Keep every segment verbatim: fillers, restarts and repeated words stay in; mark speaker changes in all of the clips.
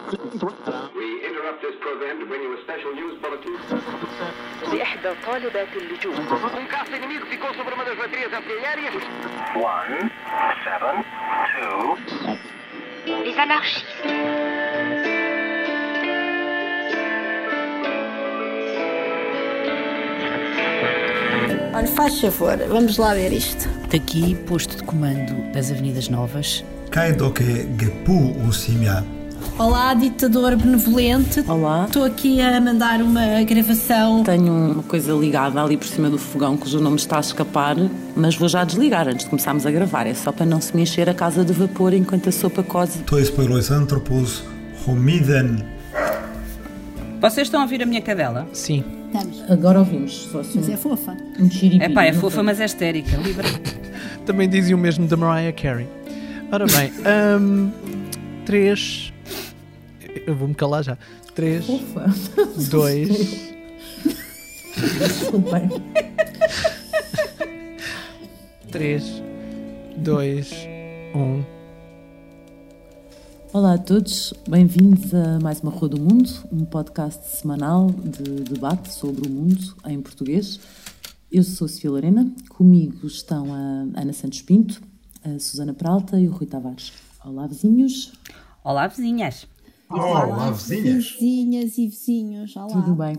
Speaker 1: We interrupt this program to bring you a special news bulletin.
Speaker 2: لإحدى طالبات اللجوء.
Speaker 1: Um caça inimigo ficou sobre uma das baterias artilhérias.
Speaker 3: One, seven, two.
Speaker 2: Les anarchistes.
Speaker 4: Olha, faz favor, vamos lá ver isto.
Speaker 5: Daqui, posto de comando das Avenidas Novas.
Speaker 6: Kaidoke Gepu Usimia.
Speaker 4: Olá, ditador benevolente.
Speaker 5: Olá.
Speaker 4: Estou aqui a mandar uma gravação.
Speaker 5: Tenho uma coisa ligada ali por cima do fogão cujo nome está a escapar, mas vou já desligar antes de começarmos a gravar. É só para não se me encher a casa de vapor enquanto a sopa coze.
Speaker 6: Tois poilois antropos homiden.
Speaker 7: Vocês estão a ouvir a minha cadela?
Speaker 5: Sim.
Speaker 4: Estamos.
Speaker 5: Agora ouvimos. Só assim,
Speaker 4: Mas é fofa.
Speaker 5: um chiripi.
Speaker 7: É pá, é fofa, mas é histérica. Livre.
Speaker 8: Também dizem o mesmo da Mariah Carey. Ora bem, um, três... Eu vou-me calar já. Três,
Speaker 5: Fofa.
Speaker 8: dois...
Speaker 5: Desculpem.
Speaker 8: Três, dois, um...
Speaker 5: Olá a todos, bem-vindos a mais uma Rua do Mundo, um podcast semanal de debate sobre o mundo em português. Eu sou a Sofia Lorena, comigo estão a Ana Santos Pinto, a Susana Peralta e o Rui Tavares. Olá vizinhos.
Speaker 7: Olá, vizinhas.
Speaker 6: Olá, Olá vizinhas.
Speaker 4: Vizinhas e vizinhos, olá.
Speaker 5: Tudo bem.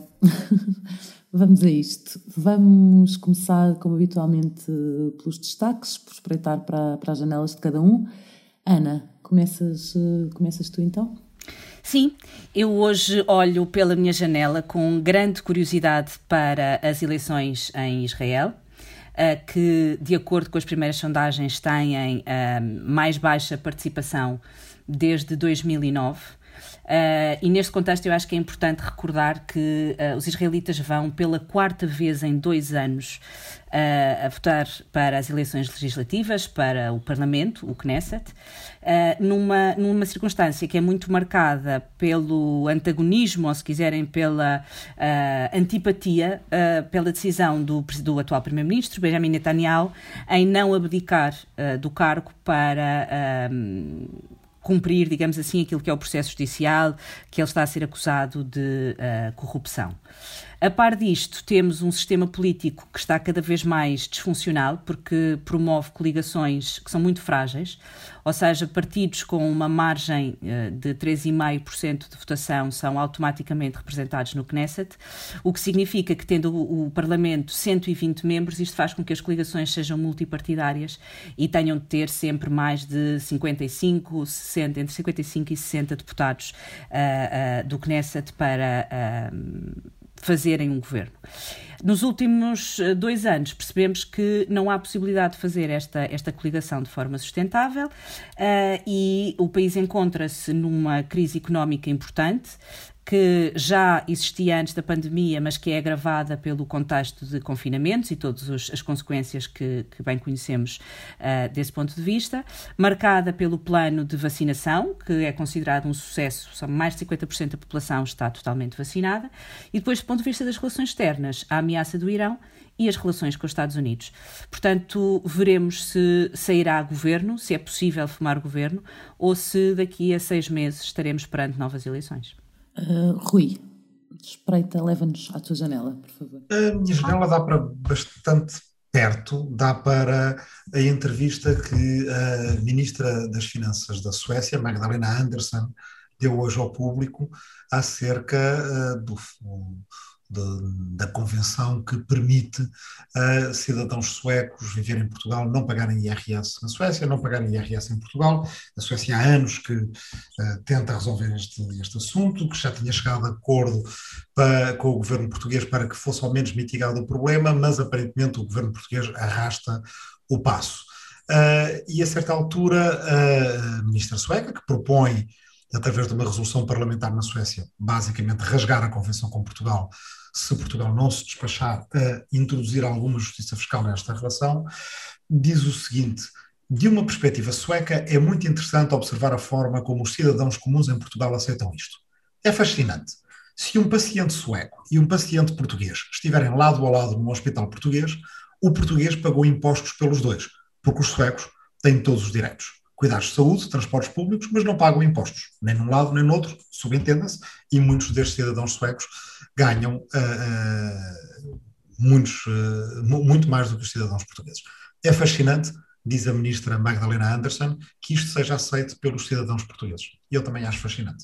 Speaker 5: Vamos a isto. Vamos começar, como habitualmente, pelos destaques, por espreitar para, para as janelas de cada um. Ana, começas, começas tu então?
Speaker 7: Sim, eu hoje olho pela minha janela com grande curiosidade para as eleições em Israel, que, de acordo com as primeiras sondagens, têm a mais baixa participação desde dois mil e nove. Uh, e neste contexto eu acho que é importante recordar que uh, os israelitas vão pela quarta vez em dois anos uh, a votar para as eleições legislativas, para o Parlamento, o Knesset, uh, numa, numa circunstância que é muito marcada pelo antagonismo, ou se quiserem pela uh, antipatia, uh, pela decisão do, do atual Primeiro-Ministro, Benjamin Netanyahu, em não abdicar uh, do cargo para... Uh, cumprir, digamos assim, aquilo que é o processo judicial, que ele está a ser acusado de uh, corrupção. A par disto, temos um sistema político que está cada vez mais disfuncional, porque promove coligações que são muito frágeis, ou seja, partidos com uma margem uh, de três vírgula cinco por cento de votação são automaticamente representados no Knesset, o que significa que, tendo o, o Parlamento cento e vinte membros, isto faz com que as coligações sejam multipartidárias e tenham de ter sempre mais de cinquenta e cinco, sessenta, entre cinquenta e cinco e sessenta deputados uh, uh, do Knesset para... Uh, fazerem um governo. Nos últimos dois anos percebemos que não há possibilidade de fazer esta, esta coligação de forma sustentável uh, e o país encontra-se numa crise económica importante, que já existia antes da pandemia, mas que é agravada pelo contexto de confinamentos e todas as consequências que, que bem conhecemos uh, desse ponto de vista, marcada pelo plano de vacinação, que é considerado um sucesso, só mais de cinquenta por cento da população está totalmente vacinada, e depois, do ponto de vista das relações externas, a ameaça do Irão e as relações com os Estados Unidos. Portanto, veremos se sairá governo, se é possível formar governo, ou se daqui a seis meses estaremos perante novas eleições.
Speaker 5: Uh, Rui, espreita, leva-nos à tua janela, por favor.
Speaker 6: A minha janela dá para bastante perto, dá para a entrevista que a Ministra das Finanças da Suécia, Magdalena Andersson, deu hoje ao público acerca uh, do, de, da convenção que permite a cidadãos suecos viverem em Portugal, não pagarem I R S na Suécia, não pagarem I R S em Portugal. A Suécia há anos que uh, tenta resolver este, este assunto, que já tinha chegado a acordo para, com o governo português para que fosse ao menos mitigado o problema, mas aparentemente o governo português arrasta o passo. Uh, e a certa altura a ministra sueca, que propõe, através de uma resolução parlamentar na Suécia, basicamente rasgar a convenção com Portugal, se Portugal não se despachar a introduzir alguma justiça fiscal nesta relação, diz o seguinte: de uma perspectiva sueca, é muito interessante observar a forma como os cidadãos comuns em Portugal aceitam isto. É fascinante. Se um paciente sueco e um paciente português estiverem lado a lado num hospital português, o português pagou impostos pelos dois, porque os suecos têm todos os direitos. cuidados de saúde, transportes públicos, mas não pagam impostos, nem num lado nem no outro, subentenda-se, e muitos destes cidadãos suecos ganham uh, uh, muitos, uh, muito mais do que os cidadãos portugueses. É fascinante, diz a ministra Magdalena Andersson, que isto seja aceito pelos cidadãos portugueses. E eu também acho fascinante.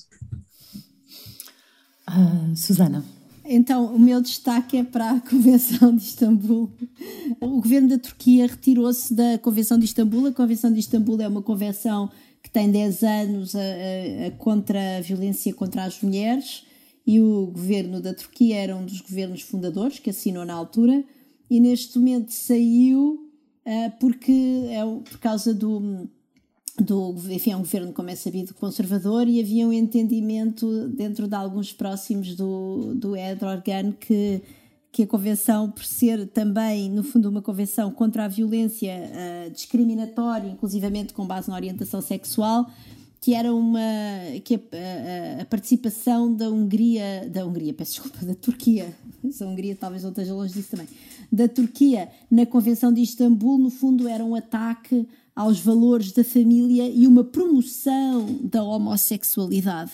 Speaker 5: Uh, Susana.
Speaker 4: Então, o meu destaque é para a Convenção de Istambul. O governo da Turquia retirou-se da Convenção de Istambul. A Convenção de Istambul é uma convenção que tem dez anos a, a, a contra a violência contra as mulheres, e o governo da Turquia era um dos governos fundadores que assinou na altura, e neste momento saiu uh, porque é por causa do... Do, enfim, é um governo, como é sabido, conservador, e havia um entendimento dentro de alguns próximos do, do Erdogan que, que a convenção, por ser também, no fundo, uma convenção contra a violência uh, discriminatória, inclusivamente com base na orientação sexual, que era uma que a, a, a participação da Hungria, da Hungria, peço desculpa, da Turquia, a Hungria talvez não esteja longe disso também, da Turquia na Convenção de Istambul, no fundo era um ataque aos valores da família e uma promoção da homossexualidade.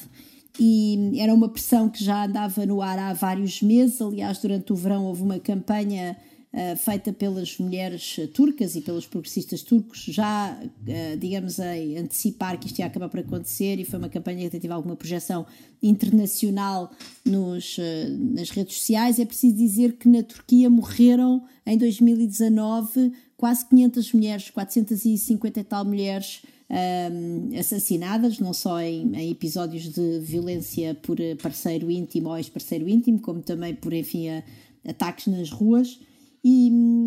Speaker 4: E era uma pressão que já andava no ar há vários meses. Aliás, durante o verão houve uma campanha uh, feita pelas mulheres turcas e pelos progressistas turcos, já, uh, digamos, a antecipar que isto ia acabar por acontecer, e foi uma campanha que teve alguma projeção internacional nos, uh, nas redes sociais. É preciso dizer que na Turquia morreram, em dois mil e dezanove, quase quinhentas mulheres, quatrocentas e cinquenta e tal mulheres um, assassinadas, não só em, em episódios de violência por parceiro íntimo ou ex-parceiro íntimo, como também por, enfim, a, ataques nas ruas e,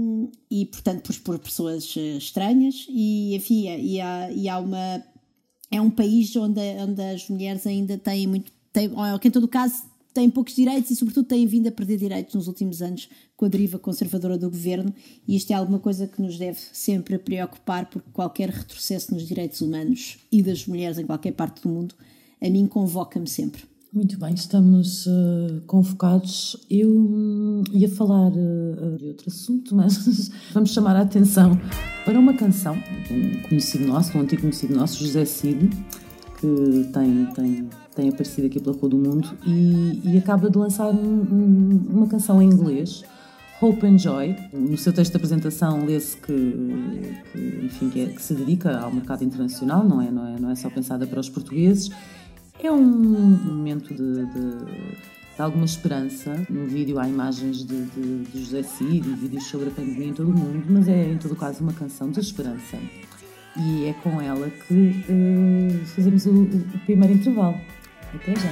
Speaker 4: e portanto, por, por pessoas estranhas. E, enfim, e há, e há uma... É um país onde, onde as mulheres ainda têm muito... Têm, ou que, em todo o caso, têm poucos direitos e, sobretudo, têm vindo a perder direitos nos últimos anos com a deriva conservadora do governo, e isto é alguma coisa que nos deve sempre preocupar, porque qualquer retrocesso nos direitos humanos e das mulheres em qualquer parte do mundo, a mim convoca-me sempre.
Speaker 5: Muito bem, estamos uh, convocados. Eu um, ia falar uh, de outro assunto, mas vamos chamar a atenção para uma canção de um conhecido nosso, de um antigo conhecido nosso, José Cid, que tem... tem tem aparecido aqui pela Rua do Mundo, e, e acaba de lançar um, um, uma canção em inglês, Hope and Joy. No seu texto de apresentação lê-se que, que, enfim, que, é, que se dedica ao mercado internacional, não é, não é, não é só pensada para os portugueses. É um momento de, de, de alguma esperança. No vídeo há imagens de, de, de José Cid e vídeos sobre a pandemia em todo o mundo, mas é, em todo o caso, uma canção de esperança. E é com ela que uh, fazemos o, o primeiro intervalo. Até já.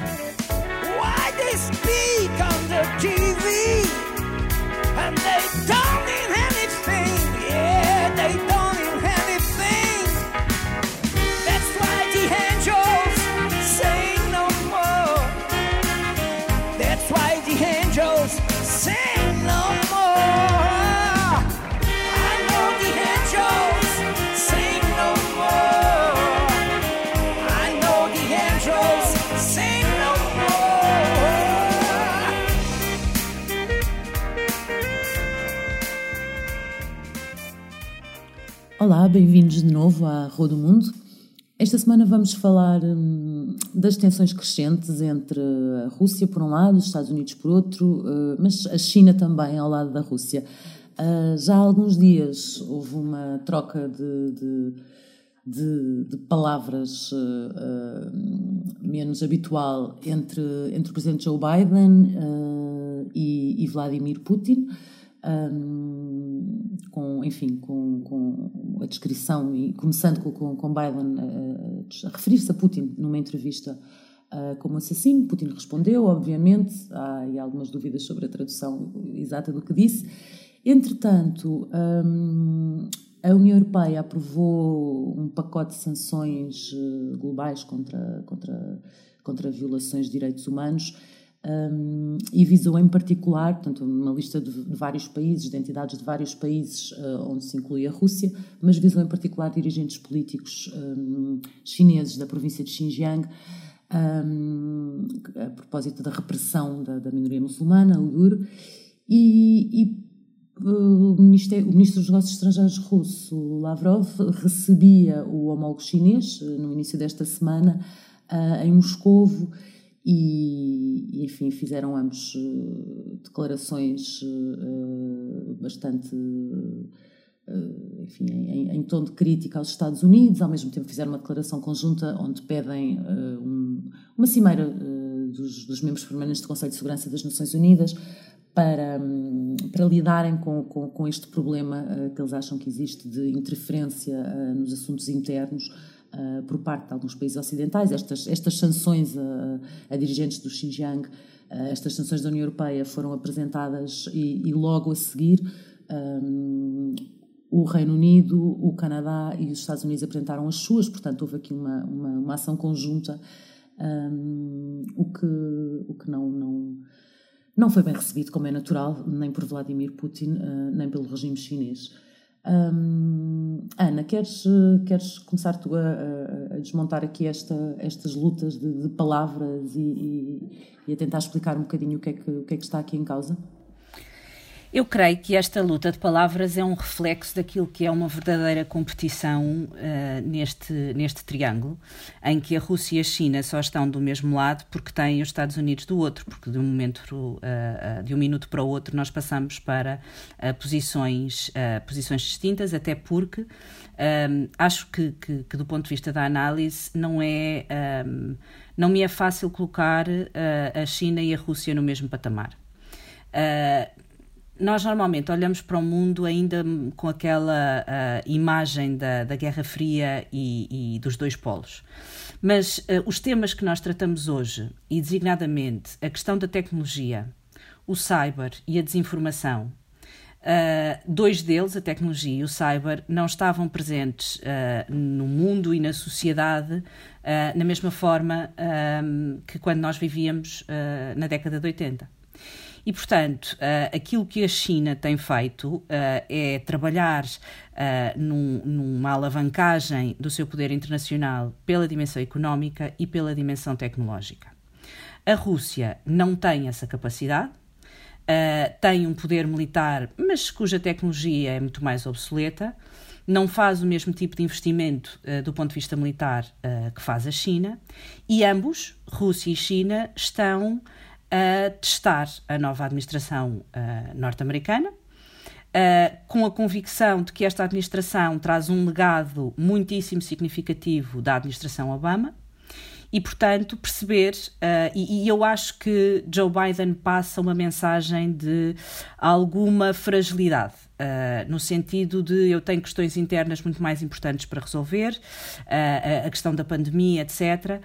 Speaker 9: Why they speak on the T V and they don't mean anything? Yeah, they don't mean anything. That's why the angels sing no more. That's why the angels sing no more. I know the angels sing no more. I know the angels sing no more.
Speaker 5: Olá, bem-vindos de novo à Rua do Mundo. Esta semana vamos falar hum, das tensões crescentes entre a Rússia por um lado, os Estados Unidos por outro, uh, mas a China também ao lado da Rússia. Uh, já há alguns dias houve uma troca de, de, de, de palavras uh, uh, menos habitual entre, entre o presidente Joe Biden uh, e, e Vladimir Putin, um, com, enfim, com, com a descrição, e começando com, com Biden a, a referir-se a Putin numa entrevista uh, como assassino. Putin respondeu, obviamente, há aí algumas dúvidas sobre a tradução exata do que disse. Entretanto, um, a União Europeia aprovou um pacote de sanções globais contra, contra, contra violações de direitos humanos, um, e visou em particular, portanto, uma lista de, de vários países, de entidades de vários países, uh, onde se inclui a Rússia, mas visou em particular dirigentes políticos um, chineses da província de Xinjiang, um, a propósito da repressão da, da minoria muçulmana, uigur, e, e O ministro, o ministro dos Negócios Estrangeiros russo, Lavrov, recebia o homólogo chinês no início desta semana uh, em Moscovo e, enfim, fizeram ambos uh, declarações uh, bastante, uh, enfim, em, em tom de crítica aos Estados Unidos. Ao mesmo tempo fizeram uma declaração conjunta onde pedem uh, um, uma cimeira uh, dos, dos membros permanentes do Conselho de Segurança das Nações Unidas para, para lidarem com, com, com este problema uh, que eles acham que existe de interferência uh, nos assuntos internos uh, por parte de alguns países ocidentais. Estas, estas sanções a, a dirigentes do Xinjiang, uh, estas sanções da União Europeia foram apresentadas e, e logo a seguir um, o Reino Unido, o Canadá e os Estados Unidos apresentaram as suas, portanto houve aqui uma, uma, uma ação conjunta, um, o que, o que não... não Não foi bem recebido, como é natural, nem por Vladimir Putin, uh, nem pelo regime chinês. Um, Ana, queres, queres começar tu a, a, a desmontar aqui esta, estas lutas de, de palavras e, e, e a tentar explicar um bocadinho o que, é que, o que é que está aqui em causa?
Speaker 7: Eu creio que esta luta de palavras é um reflexo daquilo que é uma verdadeira competição uh, neste, neste triângulo, em que a Rússia e a China só estão do mesmo lado porque têm os Estados Unidos do outro, porque de um, momento, uh, uh, de um minuto para o outro nós passamos para uh, posições, uh, posições distintas, até porque um, acho que, que, que do ponto de vista da análise não, é, um, não me é fácil colocar uh, a China e a Rússia no mesmo patamar. Uh, Nós normalmente olhamos para o mundo ainda com aquela uh, imagem da, da Guerra Fria e, e dos dois polos. Mas uh, os temas que nós tratamos hoje, e designadamente a questão da tecnologia, o cyber e a desinformação, uh, dois deles, a tecnologia e o cyber, não estavam presentes uh, no mundo e na sociedade uh, na mesma forma uh, que quando nós vivíamos uh, na década de oitenta. E, portanto, uh, aquilo que a China tem feito uh, é trabalhar uh, num, numa alavancagem do seu poder internacional pela dimensão económica e pela dimensão tecnológica. A Rússia não tem essa capacidade, uh, tem um poder militar, mas cuja tecnologia é muito mais obsoleta, não faz o mesmo tipo de investimento uh, do ponto de vista militar uh, que faz a China, e ambos, Rússia e China, estão a testar a nova administração uh, norte-americana, uh, com a convicção de que esta administração traz um legado muitíssimo significativo da administração Obama e, portanto, perceber, uh, e, e eu acho que Joe Biden passa uma mensagem de alguma fragilidade, uh, no sentido de eu tenho questões internas muito mais importantes para resolver, uh, a questão da pandemia, etcétera.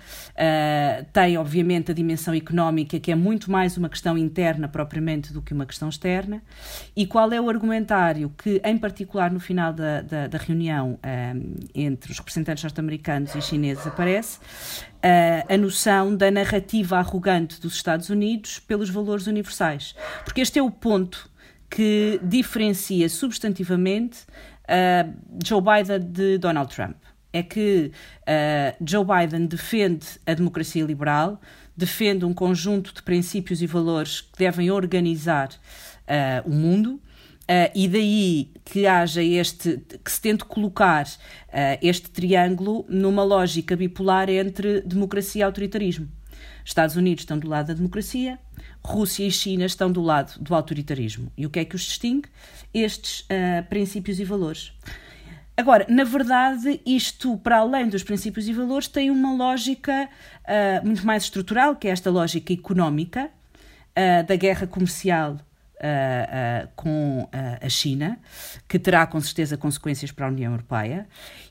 Speaker 7: Uh, tem, obviamente, a dimensão económica, que é muito mais uma questão interna propriamente do que uma questão externa. E qual é o argumentário que, em particular no final da, da, da reunião um, entre os representantes norte-americanos e chineses, aparece? Uh, a noção da narrativa arrogante dos Estados Unidos pelos valores universais. Porque este é o ponto que diferencia substantivamente uh, Joe Biden de Donald Trump. É que uh, Joe Biden defende a democracia liberal, defende um conjunto de princípios e valores que devem organizar uh, o mundo, Uh, e daí que haja este, que se tente colocar uh, este triângulo numa lógica bipolar entre democracia e autoritarismo. Estados Unidos estão do lado da democracia, Rússia e China estão do lado do autoritarismo. E o que é que os distingue? Estes uh, princípios e valores. Agora, na verdade, isto, para além dos princípios e valores, tem uma lógica uh, muito mais estrutural, que é esta lógica económica uh, da guerra comercial Uh, uh, com uh, a China, que terá com certeza consequências para a União Europeia,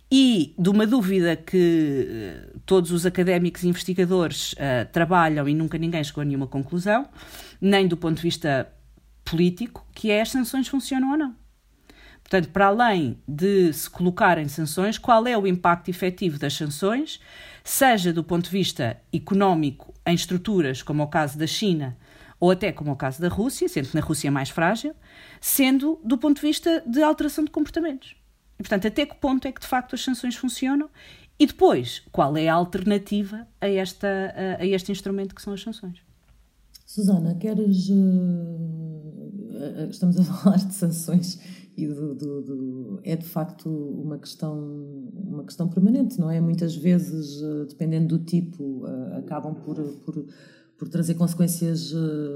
Speaker 7: e de uma dúvida que uh, todos os académicos e investigadores uh, trabalham e nunca ninguém chegou a nenhuma conclusão, nem do ponto de vista político, que é as sanções funcionam ou não. Portanto, para além de se colocarem sanções, qual é o impacto efetivo das sanções, seja do ponto de vista económico em estruturas, como é o caso da China, ou até como é o caso da Rússia, sendo que na Rússia é mais frágil, sendo do ponto de vista de alteração de comportamentos. E, portanto, até que ponto é que de facto as sanções funcionam e depois, qual é a alternativa a, esta, a, a este instrumento que são as sanções.
Speaker 5: Susana, queres uh, estamos a falar de sanções e do, do, do, é de facto uma questão, uma questão permanente, não é? Muitas vezes, dependendo do tipo, acabam por, por, por trazer consequências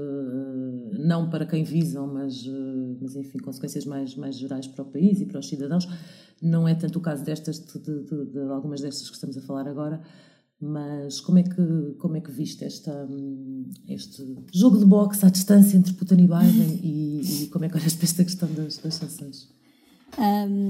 Speaker 5: não para quem visam, mas, mas enfim, consequências mais, mais gerais para o país e para os cidadãos. Não é tanto o caso destas, de, de, de algumas destas que estamos a falar agora, mas como é que, como é que viste esta, este jogo de boxe à distância entre Putin e Biden e, e como é que olhas para esta questão das, das sanções?
Speaker 4: Um,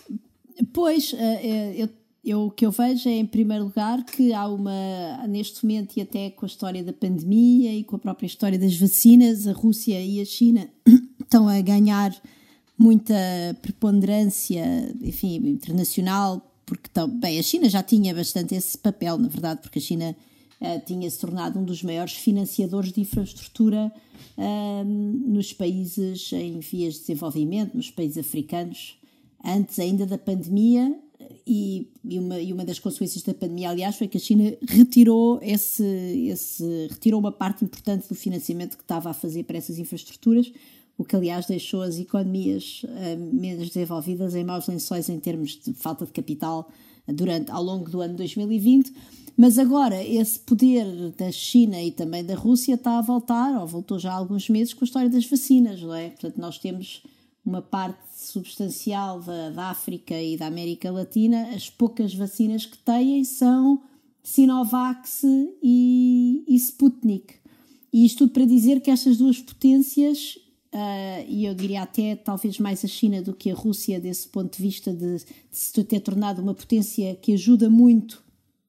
Speaker 4: pois, eu, eu, o que eu vejo é, em primeiro lugar, que há uma, neste momento, e até com a história da pandemia e com a própria história das vacinas, a Rússia e a China estão a ganhar muita preponderância, enfim, internacional, porque, bem, a China já tinha bastante esse papel, na verdade, porque a China uh, tinha se tornado um dos maiores financiadores de infraestrutura uh, nos países em vias de desenvolvimento, nos países africanos, antes ainda da pandemia, e, e, uma, e uma das consequências da pandemia, aliás, foi que a China retirou, esse, esse, retirou uma parte importante do financiamento que estava a fazer para essas infraestruturas, o que, aliás, deixou as economias uh, menos desenvolvidas em maus lençóis em termos de falta de capital durante, ao longo do ano dois mil e vinte. Mas agora esse poder da China e também da Rússia está a voltar, ou voltou já há alguns meses, com a história das vacinas, não é? Portanto, nós temos uma parte substancial da, da África e da América Latina, as poucas vacinas que têm são Sinovac e, e Sputnik. E isto tudo para dizer que estas duas potências... Uh, e eu diria até talvez mais a China do que a Rússia, desse ponto de vista de, de se ter tornado uma potência que ajuda muito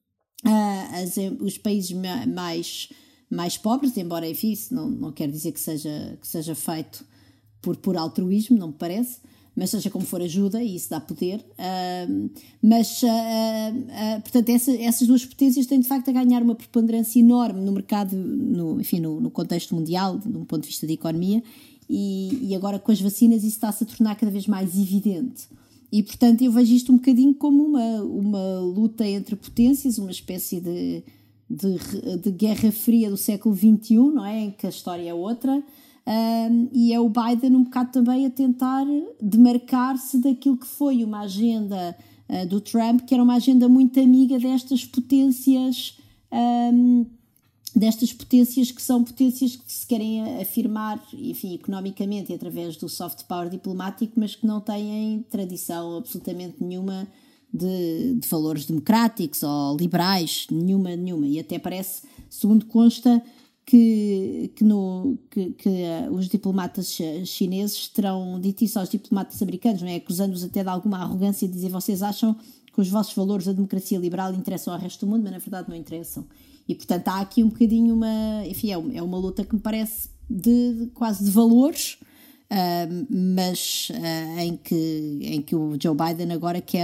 Speaker 4: uh, as, os países mais, mais pobres, embora, enfim, isso não, não quer dizer que seja, que seja feito por, por altruísmo, não me parece, mas seja como for, ajuda e isso dá poder. Uh, mas, uh, uh, portanto, essa, essas duas potências têm de facto a ganhar uma preponderância enorme no mercado, no, enfim, no, no contexto mundial, de um ponto de vista da economia. E, e agora com as vacinas isso está-se a tornar cada vez mais evidente. E, portanto, eu vejo isto um bocadinho como uma, uma luta entre potências, uma espécie de, de, de guerra fria do século vinte e um, não é? Em que a história é outra. Um, e é o Biden um bocado também a tentar demarcar-se daquilo que foi uma agenda uh, do Trump, que era uma agenda muito amiga destas potências... Um, destas potências que são potências que se querem afirmar, enfim, economicamente e através do soft power diplomático, mas que não têm tradição absolutamente nenhuma de, de valores democráticos ou liberais, nenhuma, nenhuma. E até parece, segundo consta, que, que, no, que, que uh, os diplomatas chineses terão dito isso aos diplomatas americanos, não é? Acusando-os até de alguma arrogância de dizer: vocês acham que os vossos valores da democracia liberal interessam ao resto do mundo, mas na verdade não interessam. E, portanto, há aqui um bocadinho uma... Enfim, é uma luta que me parece de, de quase de valores, uh, mas uh, em, que, em que o Joe Biden agora quer,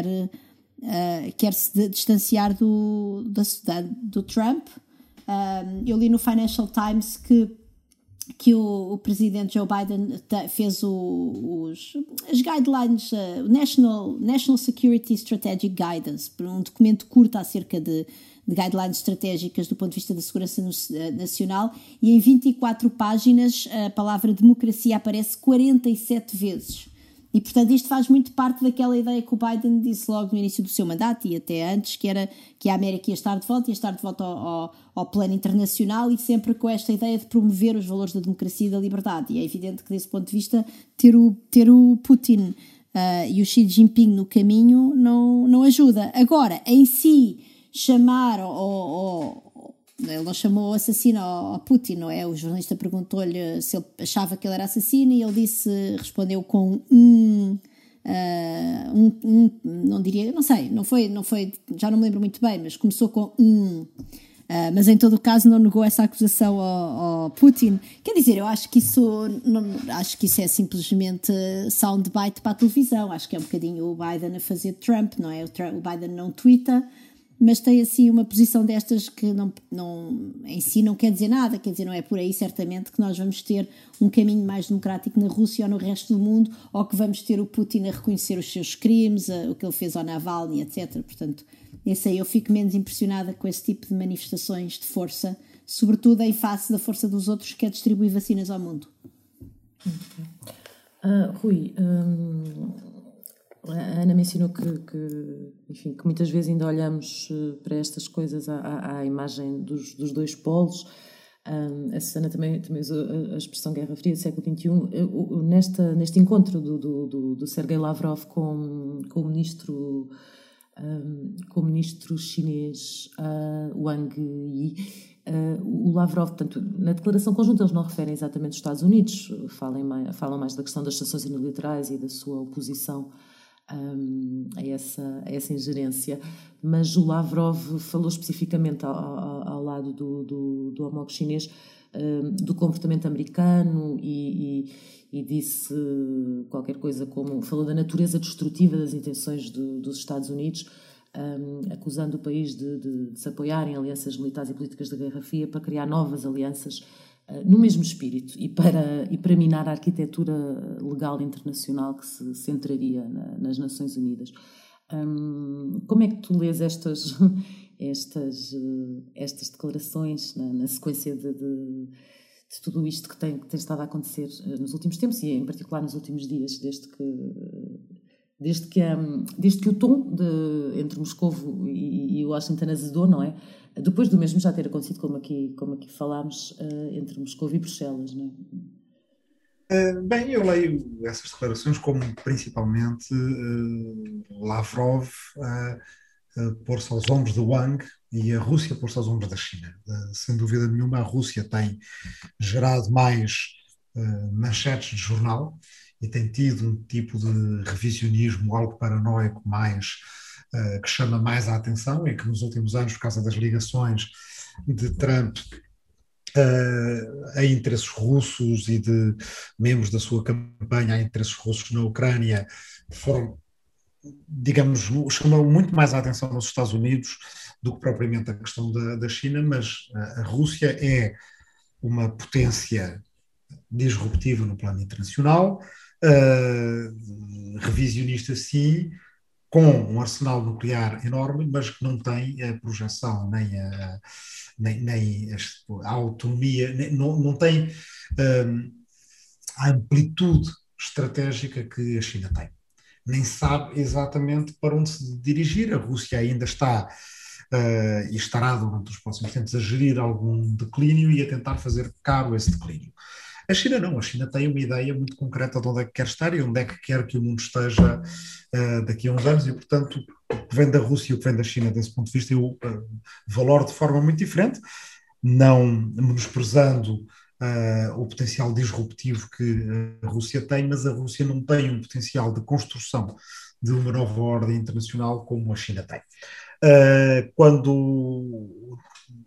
Speaker 4: uh, quer se distanciar do, da, do Trump. Uh, eu li no Financial Times que, que o, o presidente Joe Biden fez o, os, as guidelines, uh, o National, National Security Strategic Guidance, um documento curto acerca de... de guidelines estratégicas do ponto de vista da segurança nacional, e em vinte e quatro páginas a palavra democracia aparece quarenta e sete vezes. E, portanto, isto faz muito parte daquela ideia que o Biden disse logo no início do seu mandato e até antes, que era que a América ia estar de volta, ia estar de volta ao, ao, ao plano internacional, e sempre com esta ideia de promover os valores da democracia e da liberdade. E é evidente que, desse ponto de vista, ter o, ter o Putin uh, e o Xi Jinping no caminho não, não ajuda. Agora, em si... chamar, ou, ou, ele não chamou assassino ao, ao Putin, não é? O jornalista perguntou-lhe se ele achava que ele era assassino e ele disse, respondeu com um, uh, um, um não diria, não sei, não foi, não foi, já não me lembro muito bem, mas começou com um, uh, mas em todo o caso não negou essa acusação ao, ao Putin. Quer dizer, eu acho que isso, não, acho que isso é simplesmente soundbite para a televisão, acho que é um bocadinho o Biden a fazer Trump, não é? O, Trump, o Biden não twitta, mas tem assim uma posição destas que não, não, em si não quer dizer nada, quer dizer, não é por aí certamente que nós vamos ter um caminho mais democrático na Rússia ou no resto do mundo, ou que vamos ter o Putin a reconhecer os seus crimes, a, o que ele fez ao Navalny, etcétera. Portanto, esse aí eu fico menos impressionada com esse tipo de manifestações de força, sobretudo em face da força dos outros que é distribuir vacinas ao mundo.
Speaker 5: Uh, Rui, um, a Ana mencionou que, que, enfim, que muitas vezes ainda olhamos para estas coisas à, à, à imagem dos, dos dois polos. Um, a Susana também, também usou a expressão Guerra Fria do século vinte e um. Eu, nesta, neste encontro do, do, do, do Sergei Lavrov com, com o ministro, um, com o ministro chinês uh, Wang Yi, Uh, o Lavrov, portanto, na declaração conjunta eles não referem exatamente os Estados Unidos, falam mais, falam mais da questão das sanções unilaterais e da sua oposição um, a, essa, a essa ingerência, mas o Lavrov falou especificamente ao, ao, ao lado do, do, do homólogo chinês um, do comportamento americano e, e, e disse qualquer coisa como, falou da natureza destrutiva das intenções de, dos Estados Unidos, Um, acusando o país de, de, de se apoiar em alianças militares e políticas da Guerra Fria para criar novas alianças uh, no mesmo espírito e para, e para minar a arquitetura legal internacional que se centraria na, nas Nações Unidas. Um, como é que tu lês estas, estas, uh, estas declarações na, na sequência de, de, de tudo isto que tem, que tem estado a acontecer uh, nos últimos tempos e em particular nos últimos dias, desde que... Uh, Desde que, um, desde que o tom de, entre Moscovo e, e Washington azedou, não é? Depois do mesmo já ter acontecido, como aqui, como aqui falámos, uh, entre Moscovo e Bruxelas, não
Speaker 6: é? Uh, bem, eu leio essas declarações como principalmente uh, Lavrov uh, uh, pôr-se aos ombros de Wang e a Rússia pôr-se aos ombros da China. Uh, sem dúvida nenhuma, a Rússia tem gerado mais uh, manchetes de jornal e tem tido um tipo de revisionismo algo paranoico mais, uh, que chama mais a atenção e que nos últimos anos, por causa das ligações de Trump uh, a interesses russos e de membros da sua campanha a interesses russos na Ucrânia, foram, digamos, chamam muito mais a atenção nos Estados Unidos do que propriamente a questão da, da China, mas a, a Rússia é uma potência disruptiva no plano internacional, Uh, revisionista sim, com um arsenal nuclear enorme, mas que não tem a projeção, nem a, nem, nem a, a autonomia, nem, não, não tem um, a amplitude estratégica que a China tem. Nem sabe exatamente para onde se dirigir. A Rússia ainda está uh, e estará durante os próximos tempos a gerir algum declínio e a tentar fazer caro esse declínio. A China não, a China tem uma ideia muito concreta de onde é que quer estar e onde é que quer que o mundo esteja uh, daqui a uns anos e, portanto, o que vem da Rússia e o que vem da China, desse ponto de vista, eu uh, valoro de forma muito diferente, não menosprezando uh, o potencial disruptivo que a Rússia tem, mas a Rússia não tem um potencial de construção de uma nova ordem internacional como a China tem. Uh, quando...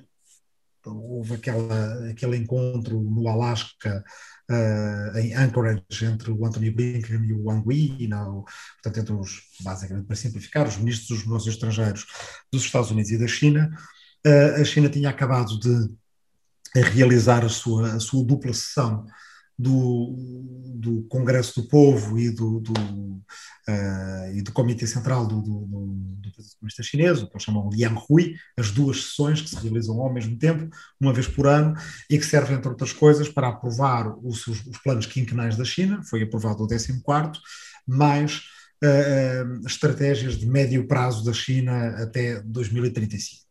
Speaker 6: houve aquela, aquele encontro no Alasca, uh, em Anchorage, entre o Anthony Blinken e o Wang Yi, não, portanto, entre os, basicamente, para simplificar, os ministros dos negócios estrangeiros dos Estados Unidos e da China. Uh, a China tinha acabado de realizar a sua, a sua dupla sessão do, do Congresso do Povo e do, do, uh, e do Comitê Central do, do, do, do Partido Comunista Chinês, o que eles chamam Lianghui, as duas sessões que se realizam ao mesmo tempo, uma vez por ano, e que servem, entre outras coisas, para aprovar os, os planos quinquenais da China. Foi aprovado o décimo quarto, mais uh, estratégias de médio prazo da China até dois mil e trinta e cinco.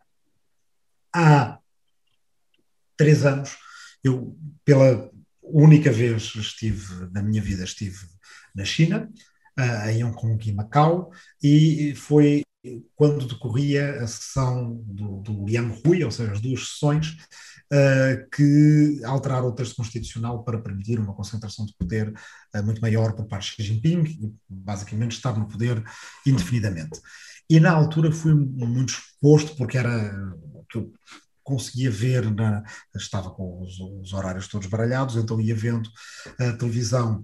Speaker 6: Há três anos, eu, pela única vez estive, na minha vida, estive na China, uh, em Hong Kong e Macau, e foi quando decorria a sessão do, do Lianghui, ou seja, as duas sessões, uh, que alteraram o texto constitucional para permitir uma concentração de poder uh, muito maior por parte de Xi Jinping, e basicamente estar no poder indefinidamente. E na altura fui muito exposto, porque era que eu conseguia ver, na, estava com os, os horários todos baralhados, então ia vendo a televisão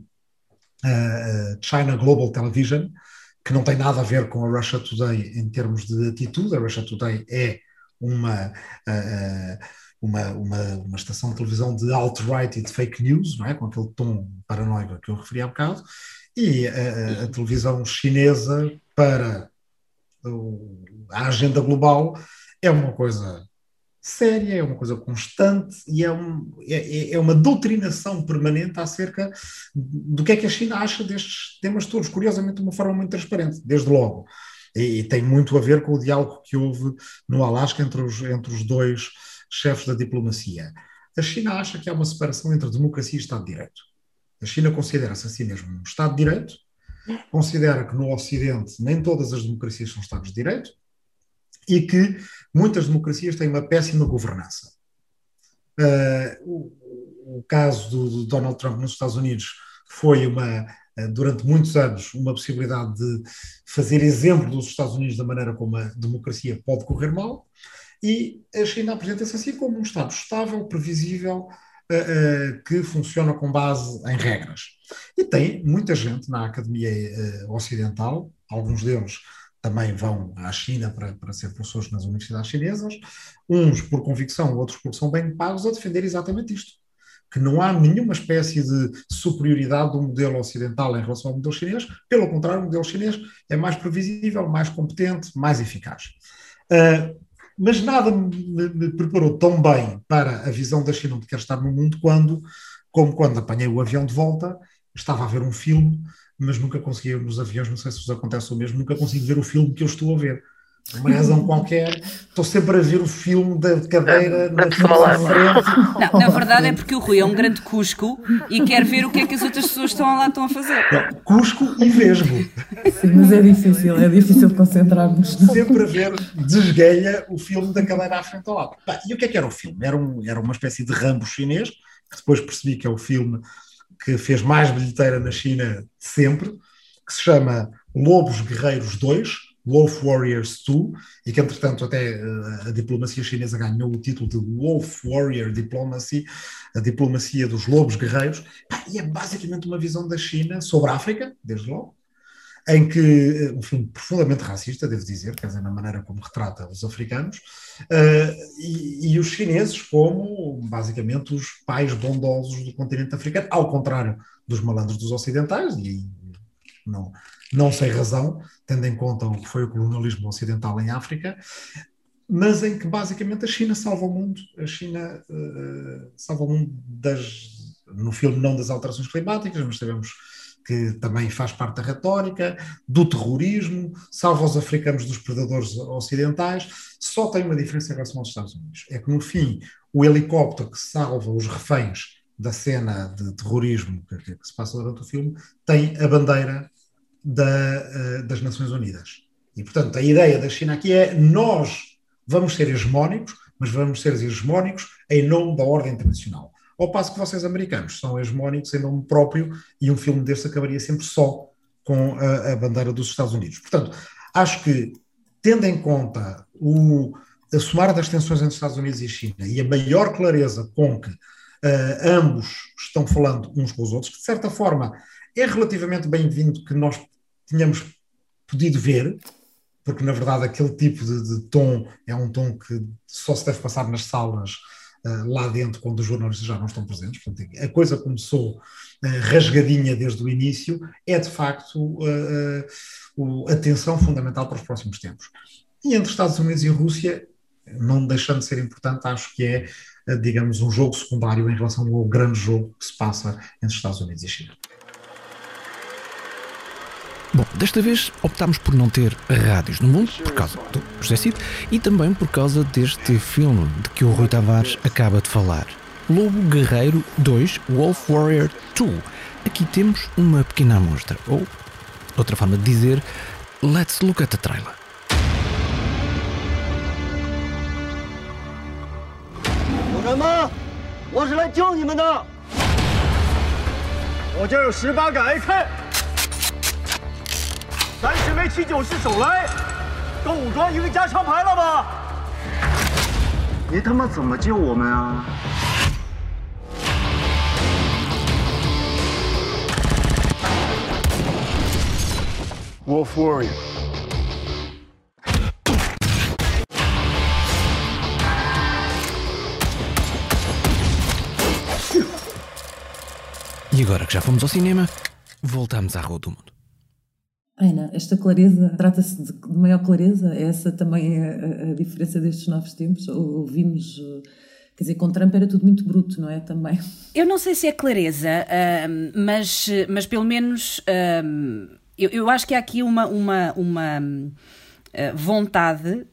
Speaker 6: uh, China Global Television, que não tem nada a ver com a Russia Today em termos de atitude. A Russia Today é uma, uh, uma, uma, uma estação de televisão de alt-right e de fake news, não é? Com aquele tom paranoico que eu referi há bocado, e uh, a televisão chinesa para uh, a agenda global é uma coisa séria, é uma coisa constante e é, um, é, é uma doutrinação permanente acerca do que é que a China acha destes temas todos, curiosamente de uma forma muito transparente, desde logo. E, e tem muito a ver com o diálogo que houve no Alasca entre os, entre os dois chefes da diplomacia. A China acha que há uma separação entre democracia e Estado de Direito. A China considera-se a si mesmo um Estado de Direito, considera que no Ocidente nem todas as democracias são Estados de Direito e que muitas democracias têm uma péssima governança. Uh, o, o caso do, do Donald Trump nos Estados Unidos foi, uma, uh, durante muitos anos, uma possibilidade de fazer exemplo dos Estados Unidos da maneira como a democracia pode correr mal, e a China apresenta-se assim como um Estado estável, previsível, uh, uh, que funciona com base em regras. E tem muita gente na academia uh, ocidental, alguns deles também vão à China para, para ser professores nas universidades chinesas, uns por convicção, outros porque são bem pagos, a defender exatamente isto. Que não há nenhuma espécie de superioridade do modelo ocidental em relação ao modelo chinês, pelo contrário, o modelo chinês é mais previsível, mais competente, mais eficaz. Uh, mas nada me, me preparou tão bem para a visão da China onde quer estar no mundo, quando, como quando apanhei o avião de volta, estava a ver um filme, mas nunca consegui, nos aviões, não sei se vos acontece o mesmo, nunca consigo ver o filme que eu estou a ver. Por uma razão qualquer, estou sempre a ver o filme da cadeira na frente.
Speaker 7: Não, na verdade é porque o Rui é um grande cusco e quer ver o que é que as outras pessoas estão lá estão a fazer.
Speaker 6: Não, cusco e vesgo.
Speaker 5: Sim, mas é difícil, é difícil concentrar-nos.
Speaker 6: Sempre a ver, desgueia o filme da cadeira à frente ao lado. Bah, e o que é que era o filme? Era, um, era uma espécie de Rambo chinês, que depois percebi que é o filme que fez mais bilheteira na China sempre, que se chama Lobos Guerreiros dois, Wolf Warriors dois, e que entretanto até a diplomacia chinesa ganhou o título de Wolf Warrior Diplomacy, a diplomacia dos lobos guerreiros, e é basicamente uma visão da China sobre a África, desde logo, em que, um filme profundamente racista, devo dizer, quer dizer, na maneira como retrata os africanos, uh, e, e os chineses como, basicamente, os pais bondosos do continente africano, ao contrário dos malandros dos ocidentais, e não, não sem razão, tendo em conta o que foi o colonialismo ocidental em África, mas em que, basicamente, a China salva o mundo, a China uh, salva o mundo das, no filme não das alterações climáticas, mas sabemos que também faz parte da retórica, do terrorismo, salva os africanos dos predadores ocidentais. Só tem uma diferença em relação aos Estados Unidos. É que, no fim, o helicóptero que salva os reféns da cena de terrorismo que, que se passa durante o filme tem a bandeira da, das Nações Unidas. E, portanto, a ideia da China aqui é: nós vamos ser hegemónicos, mas vamos ser hegemónicos em nome da ordem internacional. Ao passo que vocês, americanos, são hegemónicos em nome próprio, e um filme desse acabaria sempre só com a, a bandeira dos Estados Unidos. Portanto, acho que, tendo em conta o a somar das tensões entre Estados Unidos e China e a maior clareza com que uh, ambos estão falando uns com os outros, que de certa forma é relativamente bem-vindo que nós tenhamos podido ver, porque na verdade aquele tipo de, de tom é um tom que só se deve passar nas salas Uh, lá dentro, quando os jornalistas já não estão presentes. Portanto, a coisa começou uh, rasgadinha desde o início, é de facto uh, uh, a tensão fundamental para os próximos tempos. E entre Estados Unidos e Rússia, não deixando de ser importante, acho que é, uh, digamos, um jogo secundário em relação ao grande jogo que se passa entre Estados Unidos e China.
Speaker 10: Bom, desta vez optámos por não ter rádios no mundo, por causa do José Cid, e também por causa deste filme de que o Rui Tavares acaba de falar. Lobo Guerreiro dois, Wolf Warrior dois. Aqui temos uma pequena amostra, ou, outra forma de dizer, let's look at the trailer.
Speaker 11: 有人吗？我是来救你们的。我这有十八杆 A K。 三十枚七九式手雷，够武装一个加长牌了吧？你他妈怎么救我们啊？
Speaker 3: Wolf Warrior.
Speaker 10: E agora que já fomos ao cinema, voltamos à Rua do Mundo.
Speaker 5: Ana, esta clareza, trata-se de, de maior clareza? É essa também a, a diferença destes novos tempos? Ou, ou vimos... Quer dizer, com Trump era tudo muito bruto, não é? Também.
Speaker 7: Eu não sei se é clareza, uh, mas, mas pelo menos uh, eu, eu acho que há aqui uma, uma, uma uh, vontade, uh,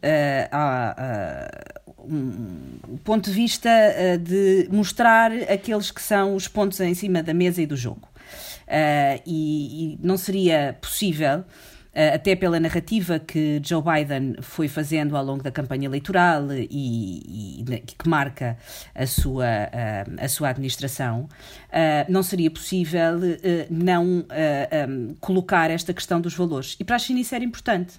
Speaker 7: uh, uh, um, um ponto de vista uh, de mostrar aqueles que são os pontos em cima da mesa e do jogo. Uh, e, e não seria possível... Uh, até pela narrativa que Joe Biden foi fazendo ao longo da campanha eleitoral e, e que marca a sua, uh, a sua administração, uh, não seria possível uh, não uh, um, colocar esta questão dos valores. E para a China isso era importante.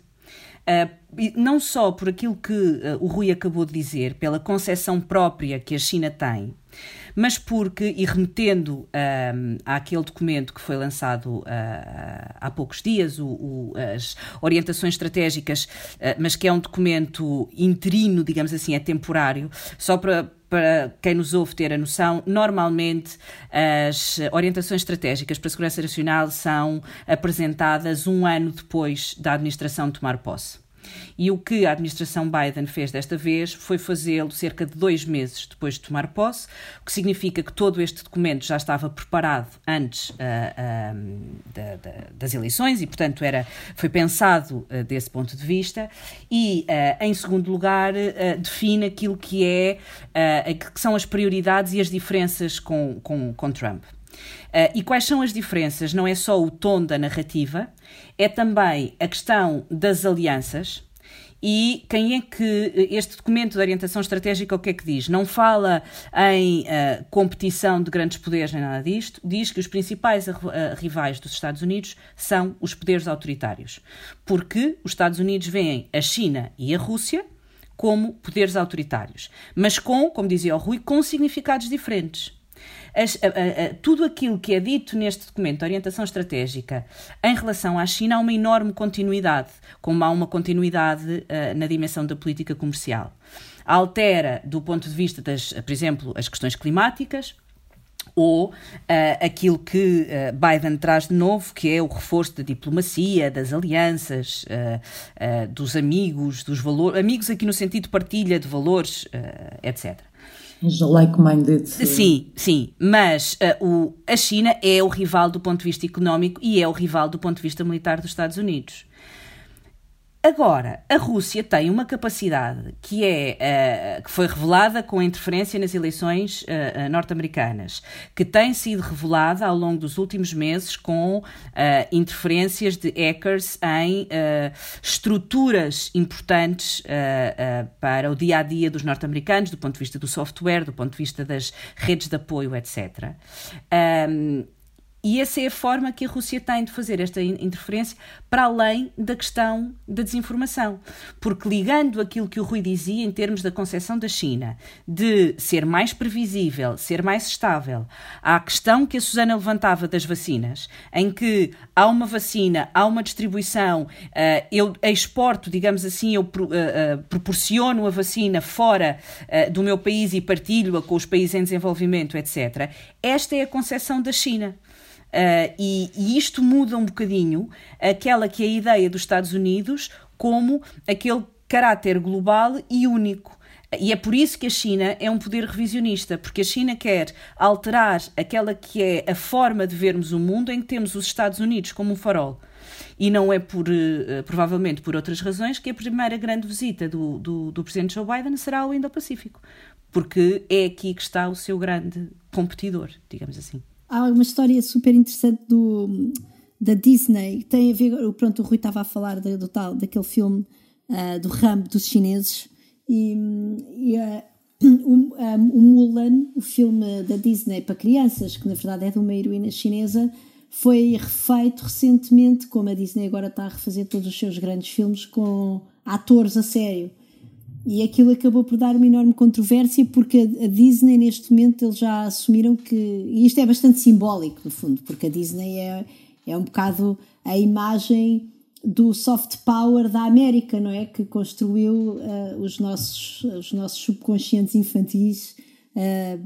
Speaker 7: Uh, não só por aquilo que uh, o Rui acabou de dizer, pela concepção própria que a China tem, mas porque, e remetendo um, àquele documento que foi lançado uh, há poucos dias, o, o, as orientações estratégicas, uh, mas que é um documento interino, digamos assim, é temporário, só para, para quem nos ouve ter a noção, normalmente as orientações estratégicas para a segurança nacional são apresentadas um ano depois da administração tomar posse. E o que a administração Biden fez desta vez foi fazê-lo cerca de dois meses depois de tomar posse, o que significa que todo este documento já estava preparado antes uh, uh, da, da, das eleições e, portanto, era, foi pensado uh, desse ponto de vista e, uh, em segundo lugar, uh, define aquilo que, é, uh, que são as prioridades e as diferenças com, com, com Trump. Uh, e quais são as diferenças? Não é só o tom da narrativa, é também a questão das alianças. E quem é que este documento de orientação estratégica o que é que diz? Não fala em uh, competição de grandes poderes nem nada disto, diz que os principais uh, rivais dos Estados Unidos são os poderes autoritários, porque os Estados Unidos veem a China e a Rússia como poderes autoritários, mas com, como dizia o Rui, com significados diferentes. As, a, a, a, tudo aquilo que é dito neste documento de orientação estratégica em relação à China há uma enorme continuidade, como há uma continuidade uh, na dimensão da política comercial. Altera, do ponto de vista das, por exemplo, as questões climáticas, ou uh, aquilo que uh, Biden traz de novo, que é o reforço da diplomacia, das alianças, uh, uh, dos amigos, dos valores, amigos aqui no sentido de partilha de valores, uh, etcétera.
Speaker 5: Like-minded.
Speaker 7: Sim, sim, mas uh, o, a China é o rival do ponto de vista económico e é o rival do ponto de vista militar dos Estados Unidos. Agora, a Rússia tem uma capacidade que, é, uh, que foi revelada com a interferência nas eleições uh, uh, norte-americanas, que tem sido revelada ao longo dos últimos meses com uh, interferências de hackers em uh, estruturas importantes uh, uh, para o dia-a-dia dos norte-americanos, do ponto de vista do software, do ponto de vista das redes de apoio, etcétera. Um, E essa é a forma que a Rússia tem de fazer esta interferência para além da questão da desinformação. Porque ligando aquilo que o Rui dizia em termos da concepção da China, de ser mais previsível, ser mais estável, à questão que a Susana levantava das vacinas, em que há uma vacina, há uma distribuição, uh, eu exporto, digamos assim, eu uh, uh, proporciono a vacina fora uh, do meu país e partilho-a com os países em desenvolvimento, etcétera. Esta é a concepção da China. Uh, e, e isto muda um bocadinho aquela que é a ideia dos Estados Unidos como aquele caráter global e único. E é por isso que a China é um poder revisionista, porque a China quer alterar aquela que é a forma de vermos o mundo em que temos os Estados Unidos como um farol. E não é por, uh, provavelmente por outras razões, que a primeira grande visita do, do, do presidente Joe Biden será ao Indo-Pacífico, porque é aqui que está o seu grande competidor, digamos assim.
Speaker 4: Há uma história super interessante do, da Disney, que tem a ver, pronto, o Rui estava a falar do, do tal, daquele filme uh, do Rambo dos chineses, e, e uh, o, um, o Mulan, o filme da Disney para crianças, que na verdade é de uma heroína chinesa, foi refeito recentemente, como a Disney agora está a refazer todos os seus grandes filmes com atores a sério. E aquilo acabou por dar uma enorme controvérsia, porque a Disney, neste momento, eles já assumiram que... E isto é bastante simbólico, no fundo, porque a Disney é, é um bocado a imagem do soft power da América, não é? Que construiu uh, os, nossos, os nossos subconscientes infantis uh,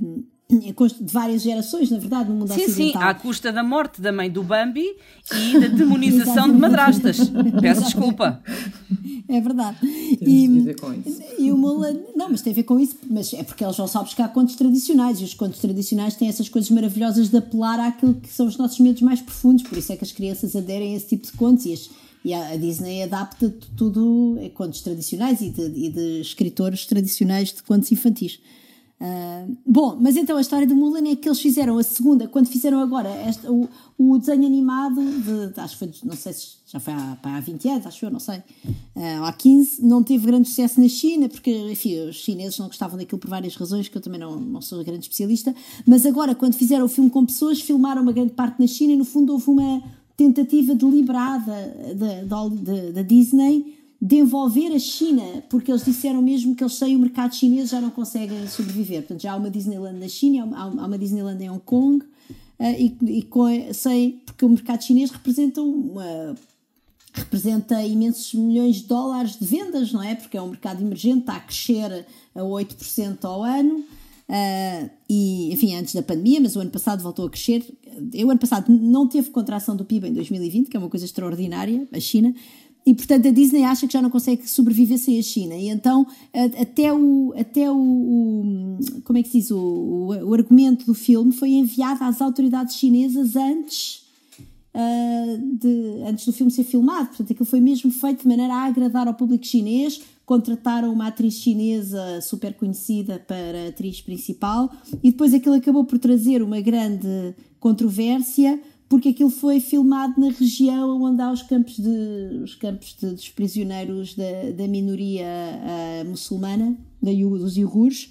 Speaker 4: de várias gerações, na verdade, no mundo
Speaker 7: sim,
Speaker 4: ocidental.
Speaker 7: Sim, à custa da morte da mãe do Bambi e da demonização de madrastas. Peço desculpa.
Speaker 4: É verdade.
Speaker 5: Temos e, ver com isso.
Speaker 4: E o Mulan, não, mas tem a ver com isso, mas é porque eles vão só buscar contos tradicionais, e os contos tradicionais têm essas coisas maravilhosas de apelar àquilo que são os nossos medos mais profundos, por isso é que as crianças aderem a esse tipo de contos, e, as, e a, a Disney adapta tudo a contos tradicionais e de, e de escritores tradicionais de contos infantis. Uh, bom, mas então a história do Mulan é que eles fizeram a segunda, quando fizeram agora esta, o, o desenho animado de, de, acho que foi, não sei se já foi há, há vinte anos, acho eu, não sei, uh, há quinze, não teve grande sucesso na China, porque enfim, os chineses não gostavam daquilo por várias razões, que eu também não, não sou grande especialista, mas agora quando fizeram o filme com pessoas, filmaram uma grande parte na China e no fundo houve uma tentativa deliberada da Disney de envolver a China, porque eles disseram mesmo que eles sem o mercado chinês já não conseguem sobreviver. Portanto, já há uma Disneyland na China, há uma Disneyland em Hong Kong, uh, e, e com, sei, porque o mercado chinês representa, uma, representa imensos milhões de dólares de vendas, não é? Porque é um mercado emergente, está a crescer a oito por cento ao ano, uh, e, enfim, antes da pandemia, mas o ano passado voltou a crescer. O ano passado não teve contração do P I B em dois mil e vinte, que é uma coisa extraordinária, a China. E, portanto, a Disney acha que já não consegue sobreviver sem a China. E então, até o, até o, o como é que se diz, o, o, o argumento do filme foi enviado às autoridades chinesas antes, uh, de, antes do filme ser filmado. Portanto, aquilo foi mesmo feito de maneira a agradar ao público chinês. Contrataram uma atriz chinesa super conhecida para a atriz principal. E depois aquilo acabou por trazer uma grande controvérsia, porque aquilo foi filmado na região onde há os campos, de, os campos de, dos prisioneiros da, da minoria uh, muçulmana, da, dos iogures,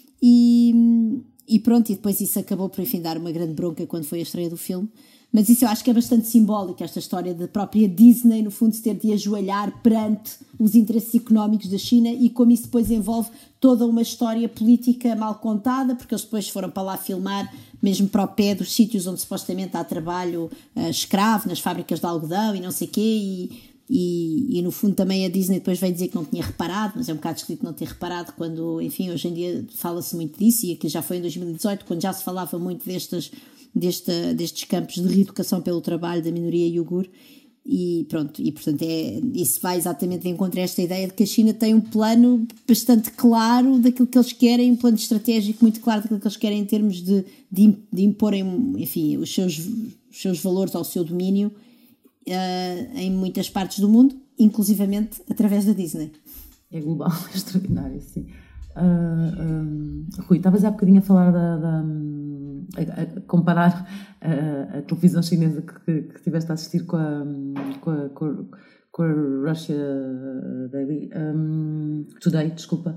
Speaker 4: e, e pronto, e depois isso acabou por, enfim, dar uma grande bronca quando foi a estreia do filme. Mas isso eu acho que é bastante simbólico, esta história da própria Disney, no fundo, se ter de ajoelhar perante os interesses económicos da China, e como isso depois envolve toda uma história política mal contada, porque eles depois foram para lá filmar, mesmo para o pé dos sítios onde supostamente há trabalho uh, escravo, nas fábricas de algodão e não sei o quê, e, e, e no fundo também a Disney depois veio dizer que não tinha reparado, mas é um bocado escrito não ter reparado, quando, enfim, hoje em dia fala-se muito disso, e aqui já foi em dois mil e dezoito, quando já se falava muito destas... Deste, destes campos de reeducação pelo trabalho da minoria iugur, e pronto, e portanto é, isso vai exatamente de encontro a esta ideia de que a China tem um plano bastante claro daquilo que eles querem, um plano estratégico muito claro daquilo que eles querem em termos de, de, de imporem, enfim, os seus, os seus valores ao seu domínio uh, em muitas partes do mundo, inclusivamente através da Disney.
Speaker 5: É global, é extraordinário, sim. Uh, um, Rui, estavas há bocadinho a falar da, da a, a comparar a, a televisão chinesa que, que estiveste a assistir com a, com a, com a Russia Daily, um, Today, desculpa.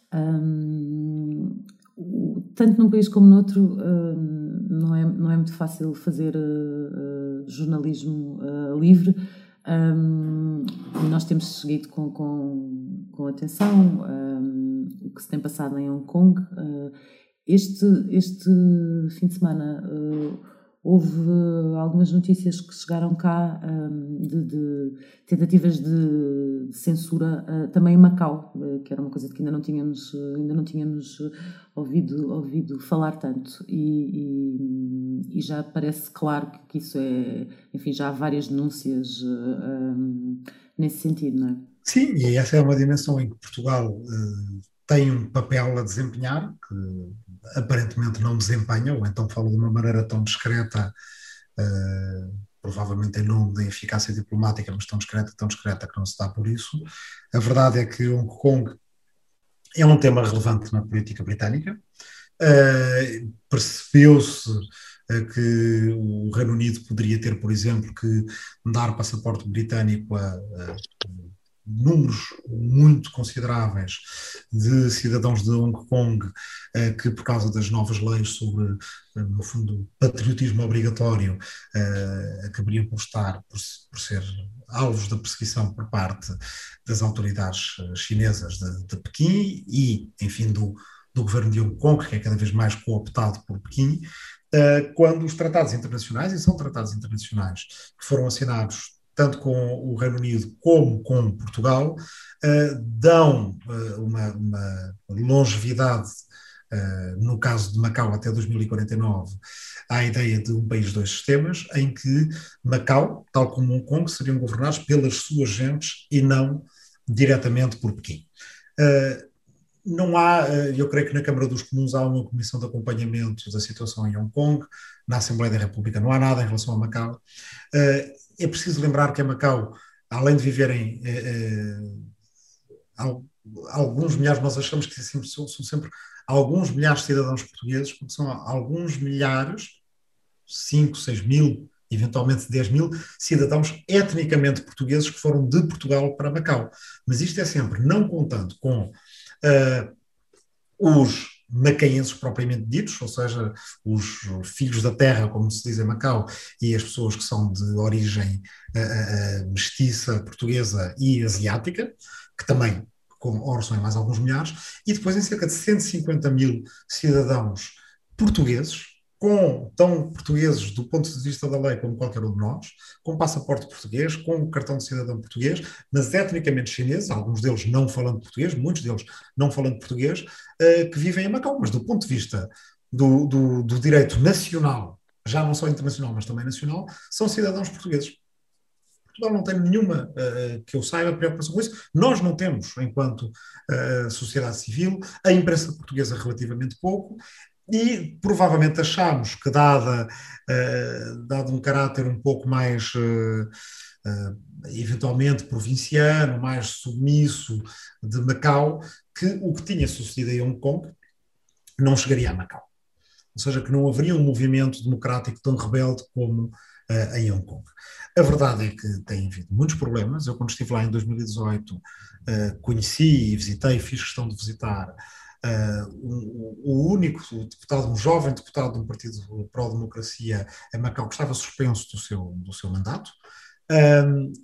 Speaker 5: Um, tanto num país como no outro, um, não, é, não é muito fácil fazer uh, jornalismo uh, livre. Um, nós temos seguido com, com, com atenção um, o que se tem passado em Hong Kong. Uh, este, este fim de semana uh, houve algumas notícias que chegaram cá um, de, de tentativas de, de censura uh, também em Macau, uh, que era uma coisa de que ainda não tínhamos, uh, ainda não tínhamos ouvido, ouvido falar tanto, e, e, e já parece claro que, que isso é, enfim, já há várias denúncias uh, um, nesse sentido, não é?
Speaker 6: Sim, e essa é uma dimensão em que Portugal uh, tem um papel a desempenhar, que aparentemente não desempenha, ou então fala de uma maneira tão discreta, uh, provavelmente em nome da eficácia diplomática, mas tão discreta, tão discreta que não se dá por isso. A verdade é que Hong Kong é um tema relevante na política britânica. Uh, percebeu-se uh, que o Reino Unido poderia ter, por exemplo, que dar passaporte britânico a, a números muito consideráveis de cidadãos de Hong Kong uh, que, por causa das novas leis sobre, uh, no fundo, patriotismo obrigatório, uh, acabariam por estar, por, por ser alvos da perseguição por parte das autoridades chinesas de, de Pequim e, enfim, do, do governo de Hong Kong, que é cada vez mais cooptado por Pequim, uh, quando os tratados internacionais, e são tratados internacionais, que foram assinados tanto com o Reino Unido como com Portugal, uh, dão uh, uma, uma longevidade no caso de Macau até dois mil e quarenta e nove, há a ideia de um país, dois sistemas, em que Macau, tal como Hong Kong, seriam governados pelas suas gentes e não diretamente por Pequim. Não há, eu creio que na Câmara dos Comuns há uma comissão de acompanhamento da situação em Hong Kong, na Assembleia da República não há nada em relação a Macau. É preciso lembrar que a Macau, além de viverem alguns milhares, nós achamos que são, são sempre alguns milhares de cidadãos portugueses, porque são alguns milhares, cinco, seis mil, eventualmente dez mil, cidadãos etnicamente portugueses que foram de Portugal para Macau. Mas isto é sempre, não contando com uh, os macaenses propriamente ditos, ou seja, os filhos da terra, como se diz em Macau, e as pessoas que são de origem uh, uh, mestiça, portuguesa e asiática, que também com ora são em mais alguns milhares, e depois em cerca de cento e cinquenta mil cidadãos portugueses, com, tão portugueses do ponto de vista da lei como qualquer um de nós, com passaporte português, com cartão de cidadão português, mas etnicamente chineses, alguns deles não falando português, muitos deles não falando português, uh, que vivem em Macau, mas do ponto de vista do, do, do direito nacional, já não só internacional, mas também nacional, são cidadãos portugueses. Portugal não tem nenhuma, uh, que eu saiba, preocupação com isso. Nós não temos, enquanto uh, sociedade civil, a imprensa portuguesa relativamente pouco, e provavelmente achamos que, dada, uh, dado um caráter um pouco mais, uh, uh, eventualmente, provinciano, mais submisso de Macau, que o que tinha sucedido em Hong Kong não chegaria a Macau. Ou seja, que não haveria um movimento democrático tão rebelde como uh, em Hong Kong. A verdade é que tem havido muitos problemas. Eu, quando estive lá em dois mil e dezoito, uh, conheci e visitei, fiz questão de visitar uh, o, o único deputado, um jovem deputado de um partido pró-democracia em Macau, que estava suspenso do seu, do seu mandato. Um,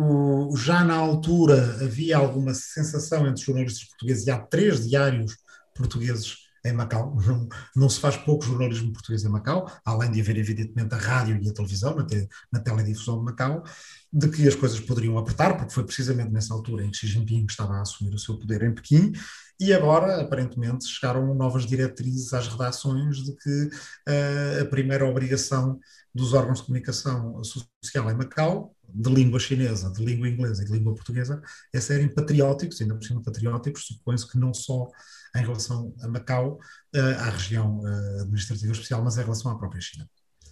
Speaker 6: o, já na altura havia alguma sensação entre jornalistas portugueses, e há três diários portugueses em Macau, não, não se faz pouco jornalismo português em Macau, além de haver evidentemente a rádio e a televisão, na, te, na teledifusão de Macau, de que as coisas poderiam apertar, porque foi precisamente nessa altura em que Xi Jinping estava a assumir o seu poder em Pequim, e agora, aparentemente, chegaram novas diretrizes às redações de que uh, a primeira obrigação dos órgãos de comunicação social em Macau, de língua chinesa, de língua inglesa e de língua portuguesa, é serem patrióticos, ainda por cima patrióticos, supõe-se que não só em relação a Macau, uh, à região uh, administrativa especial, mas em relação à própria China.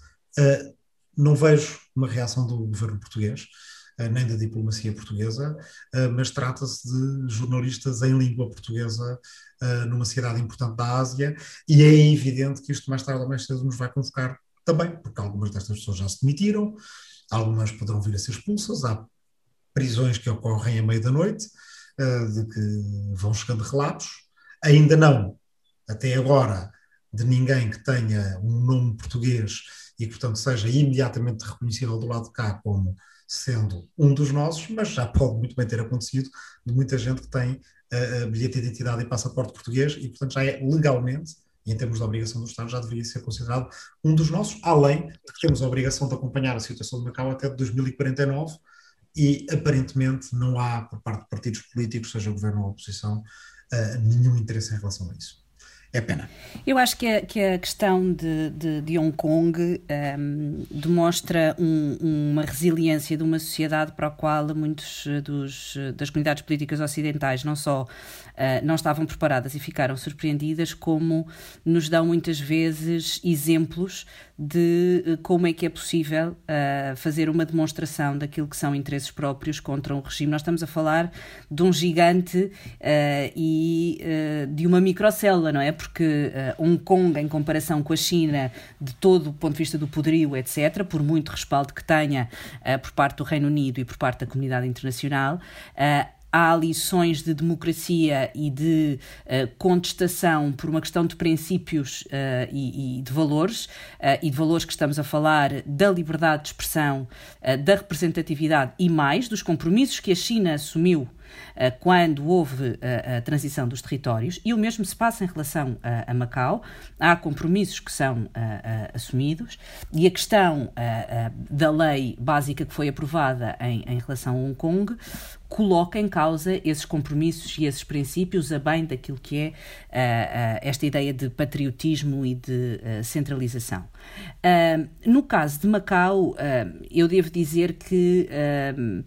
Speaker 6: Uh, não vejo uma reação do governo português, uh, nem da diplomacia portuguesa, uh, mas trata-se de jornalistas em língua portuguesa uh, numa cidade importante da Ásia, e é evidente que isto mais tarde ou mais cedo nos vai convocar também, porque algumas destas pessoas já se demitiram, algumas poderão vir a ser expulsas, há prisões que ocorrem à meia da noite, uh, de que vão chegando relatos, ainda não, até agora, de ninguém que tenha um nome português e que, portanto, seja imediatamente reconhecível do lado de cá como sendo um dos nossos, mas já pode muito bem ter acontecido de muita gente que tem uh, bilhete de identidade e passaporte português e, portanto, já é legalmente, e em termos de obrigação do Estado, já deveria ser considerado um dos nossos, além de que temos a obrigação de acompanhar a situação de Macau até dois mil e quarenta e nove, e aparentemente não há, por parte de partidos políticos, seja governo ou oposição, Uh, nenhum interesse em relação a isso. É pena.
Speaker 7: Eu acho que a, que a questão de, de, de Hong Kong um, demonstra um, uma resiliência de uma sociedade para a qual muitos dos, das comunidades políticas ocidentais não só uh, não estavam preparadas e ficaram surpreendidas, como nos dão muitas vezes exemplos de como é que é possível uh, fazer uma demonstração daquilo que são interesses próprios contra um regime. Nós estamos a falar de um gigante uh, e uh, de uma microcélula, não é? Porque uh, Hong Kong, em comparação com a China, de todo o ponto de vista do poderio, etcétera, por muito respaldo que tenha uh, por parte do Reino Unido e por parte da comunidade internacional, uh, há lições de democracia e de uh, contestação por uma questão de princípios uh, e, e de valores, uh, e de valores que estamos a falar da liberdade de expressão, uh, da representatividade e mais, dos compromissos que a China assumiu quando houve a, a transição dos territórios, e o mesmo se passa em relação a, a Macau. Há compromissos que são a, a, assumidos, e a questão a, a, da lei básica que foi aprovada em, em relação a Hong Kong coloca em causa esses compromissos e esses princípios a bem daquilo que é uh, uh, esta ideia de patriotismo e de uh, centralização. Uh, no caso de Macau, uh, eu devo dizer que uh,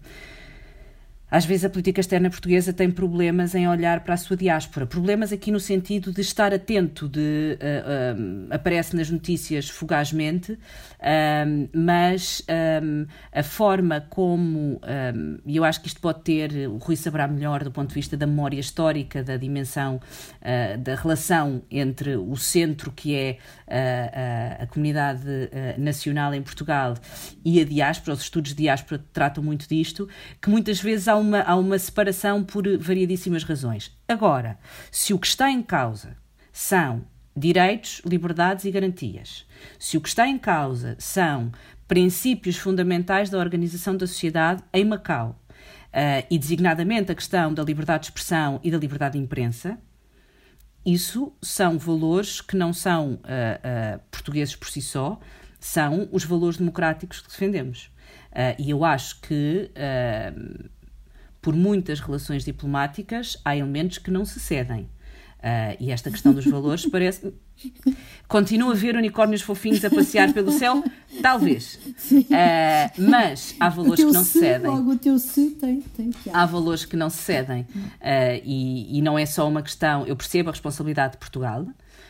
Speaker 7: às vezes a política externa portuguesa tem problemas em olhar para a sua diáspora. Problemas aqui no sentido de estar atento, de uh, um, aparece nas notícias fugazmente, um, mas um, a forma como, e um, eu acho que isto pode ter, o Rui saberá melhor do ponto de vista da memória histórica, da dimensão, uh, da relação entre o centro que é uh, a, a comunidade uh, nacional em Portugal e a diáspora. Os estudos de diáspora tratam muito disto, que muitas vezes há Uma, há uma separação por variedíssimas razões. Agora, se o que está em causa são direitos, liberdades e garantias, se o que está em causa são princípios fundamentais da organização da sociedade em Macau, uh, e designadamente a questão da liberdade de expressão e da liberdade de imprensa, isso são valores que não são uh, uh, portugueses por si só, são os valores democráticos que defendemos. Uh, e eu acho que uh, por muitas relações diplomáticas, há elementos que não se cedem. Uh, e esta questão dos valores parece... Continua a ver unicórnios fofinhos a passear pelo céu? Talvez. Uh, mas há valores que não se cedem.
Speaker 4: Logo o teu se tem, tem que
Speaker 7: há valores que não se cedem. Uh, e, e não é só uma questão... Eu percebo a responsabilidade de Portugal,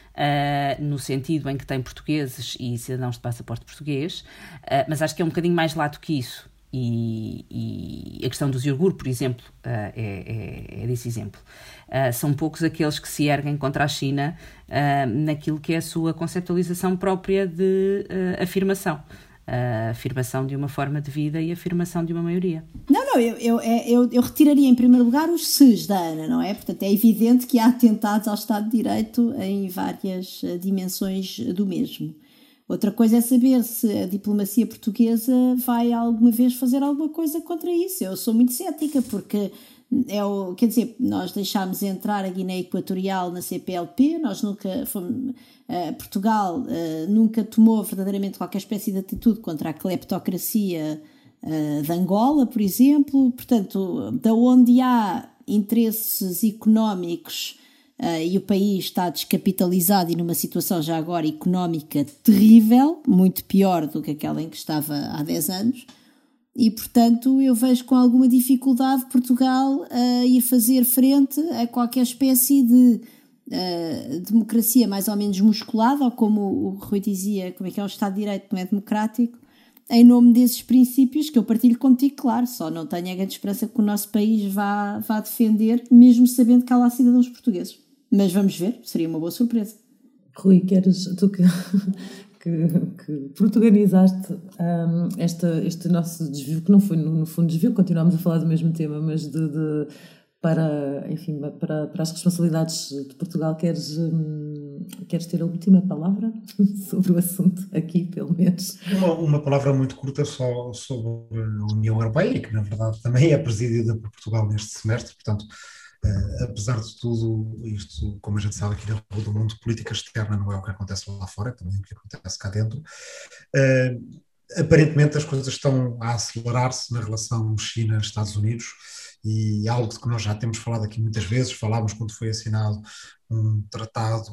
Speaker 7: uh, no sentido em que tem portugueses e cidadãos de passaporte português, uh, mas acho que é um bocadinho mais lato que isso. E, e a questão dos iogurtes, por exemplo, uh, é, é, é desse exemplo. Uh, são poucos aqueles que se erguem contra a China uh, naquilo que é a sua conceptualização própria de uh, afirmação. Uh, afirmação de uma forma de vida e afirmação de uma maioria.
Speaker 4: Não, não, eu, eu, eu, eu retiraria em primeiro lugar os ses da Ana, não é? Portanto, é evidente que há atentados ao Estado de Direito em várias uh, dimensões do mesmo. Outra coisa é saber se a diplomacia portuguesa vai alguma vez fazer alguma coisa contra isso. Eu sou muito cética, porque é o, quer dizer, nós deixámos entrar a Guiné Equatorial na C P L P, nós nunca fomos, uh, Portugal uh, nunca tomou verdadeiramente qualquer espécie de atitude contra a cleptocracia uh, de Angola, por exemplo. Portanto, da onde há interesses económicos Uh, e o país está descapitalizado e numa situação já agora económica terrível, muito pior do que aquela em que estava há dez anos, e portanto eu vejo com alguma dificuldade Portugal a ir fazer frente a qualquer espécie de uh, democracia mais ou menos musculada, ou como o Rui dizia, como é que é o Estado de Direito, não é democrático, em nome desses princípios que eu partilho contigo, claro, só não tenho a grande esperança que o nosso país vá, vá defender, mesmo sabendo que há lá cidadãos portugueses. Mas vamos ver, seria uma boa surpresa.
Speaker 5: Rui, queres, tu que, que, que protagonizaste um, esta, este nosso desvio, que não foi no, no fundo desvio, continuamos a falar do mesmo tema, mas de, de, para, enfim, para, para as responsabilidades de Portugal, queres, um, queres ter a última palavra sobre o assunto aqui, pelo menos?
Speaker 6: Uma, uma palavra muito curta só sobre a União Europeia, que na verdade também é presidida por Portugal neste semestre, portanto... Uh, apesar de tudo isto, como a gente sabe aqui na Rua do Mundo, política externa não é o que acontece lá fora, é também o que acontece cá dentro. Uh, aparentemente as coisas estão a acelerar-se na relação China-Estados Unidos, e algo de que nós já temos falado aqui muitas vezes, falámos quando foi assinado um tratado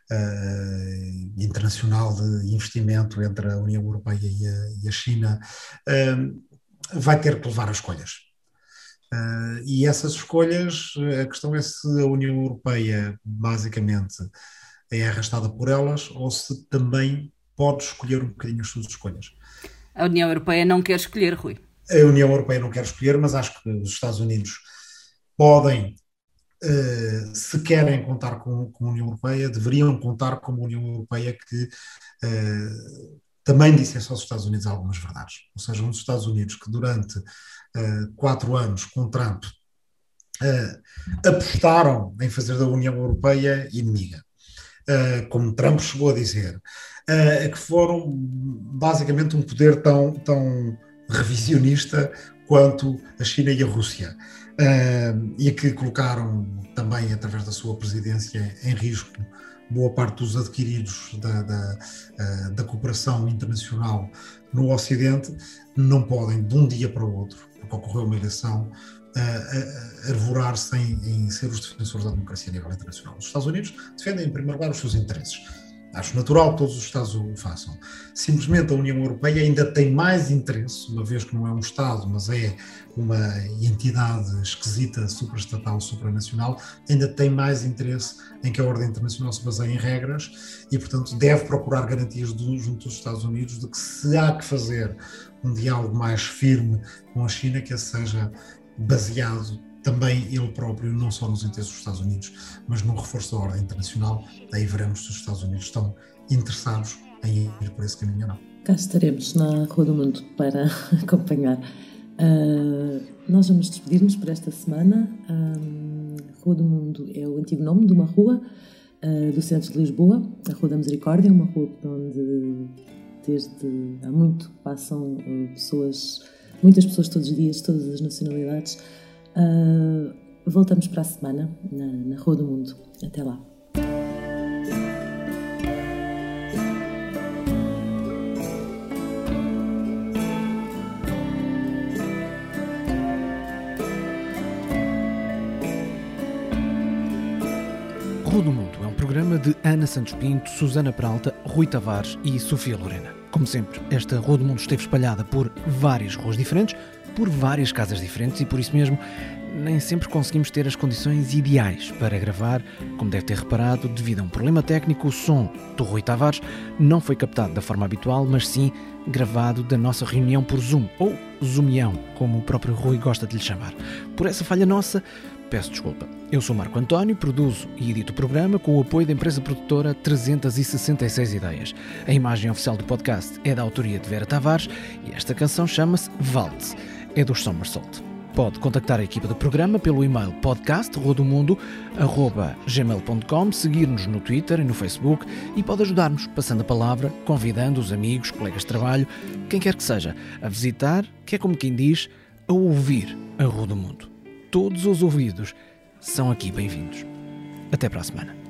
Speaker 6: uh, internacional de investimento entre a União Europeia e a, e a China, uh, vai ter que levar a escolhas. Uh, e essas escolhas, a questão é se a União Europeia basicamente é arrastada por elas ou se também pode escolher um bocadinho as suas escolhas.
Speaker 7: A União Europeia não quer escolher, Rui.
Speaker 6: A União Europeia não quer escolher, mas acho que os Estados Unidos podem, uh, se querem contar com, com a União Europeia, deveriam contar com a União Europeia que uh, também dissesse aos Estados Unidos algumas verdades. Ou seja, uns Estados Unidos que durante Uh, quatro anos com Trump uh, apostaram em fazer da União Europeia inimiga, uh, como Trump chegou a dizer, uh, que foram basicamente um poder tão, tão revisionista quanto a China e a Rússia. uh, e que colocaram também, através da sua presidência, em risco boa parte dos adquiridos da, da, uh, da cooperação internacional no Ocidente, não podem, de um dia para o outro, porque ocorreu uma eleição, uh, arvorar-se em, em ser os defensores da democracia a nível internacional. Os Estados Unidos defendem, em primeiro lugar, os seus interesses. Acho natural que todos os Estados o façam. Simplesmente a União Europeia ainda tem mais interesse, uma vez que não é um Estado, mas é uma entidade esquisita, supraestatal, supranacional, ainda tem mais interesse em que a ordem internacional se baseie em regras e, portanto, deve procurar garantias do, junto dos Estados Unidos de que se há que fazer um diálogo mais firme com a China, que esse seja baseado também ele próprio, não só nos interesses dos Estados Unidos, mas no reforço da ordem internacional. Daí veremos se os Estados Unidos estão interessados em ir por esse caminho ou não.
Speaker 5: Cá estaremos na Rua do Mundo para acompanhar. Uh, nós vamos despedir-nos por esta semana. Uh, Rua do Mundo é o antigo nome de uma rua uh, do centro de Lisboa, a Rua da Misericórdia, uma rua por onde desde há muito passam uh, pessoas, muitas pessoas todos os dias, todas as nacionalidades. Uh, voltamos para a semana na, na Rua do Mundo. Até lá.
Speaker 10: Rua do Mundo é um programa de Ana Santos Pinto, Susana Peralta, Rui Tavares e Sofia Lorena. Como sempre, esta Rua do Mundo esteve espalhada por várias ruas diferentes, por várias casas diferentes e por isso mesmo nem sempre conseguimos ter as condições ideais para gravar. Como deve ter reparado, devido a um problema técnico, o som do Rui Tavares não foi captado da forma habitual, mas sim gravado da nossa reunião por Zoom, ou Zoomião, como o próprio Rui gosta de lhe chamar. Por essa falha nossa, peço desculpa. Eu sou Marco António, produzo e edito o programa com o apoio da empresa produtora trezentas e sessenta e seis Ideias. A imagem oficial do podcast é da autoria de Vera Tavares e esta canção chama-se Valtz, é dos Somersault. Pode contactar a equipa do programa pelo e-mail podcast rua do mundo arroba gmail ponto com, seguir-nos no Twitter e no Facebook e pode ajudar-nos passando a palavra, convidando os amigos, colegas de trabalho, quem quer que seja, a visitar, que é como quem diz, a ouvir a Rua do Mundo. Todos os ouvidos são aqui bem-vindos. Até para a semana.